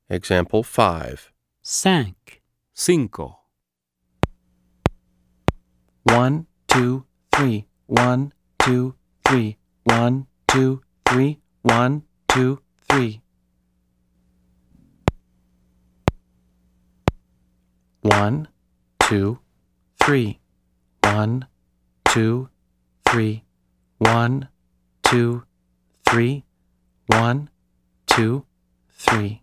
Example 5. 5. 5. 1, 2, 3. 1, 2, 3. 1, 2, 3. 1, 2, 3. 1, 2, 3. 1, 2, 3. 1, 2, 3. 1, 2, 3.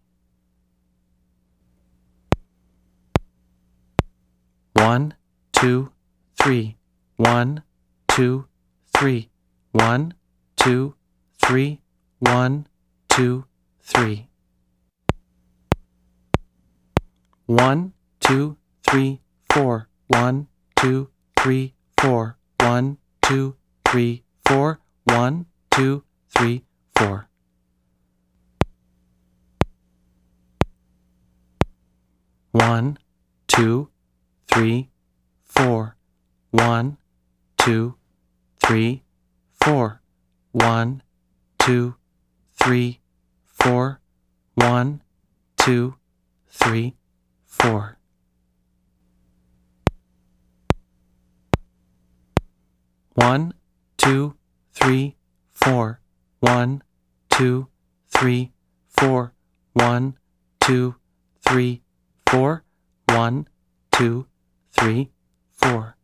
1, 2, 3. 1, 2, 3. 1, 2, 3. 1, 2, 3. 1, 2, 3, 4. 1, 2, 3, 4. 1, 2, 3, 4. 1, 2, 3, 4. 1, 2, 3, 4. 1, 2, 3, 4. 1, 2, 3, 4. 1, 2, 3, 4. 1, 2, 3, 4. 1, 2, 3, 4. 1, 2, 3, 4. 1, 2, 3, 4.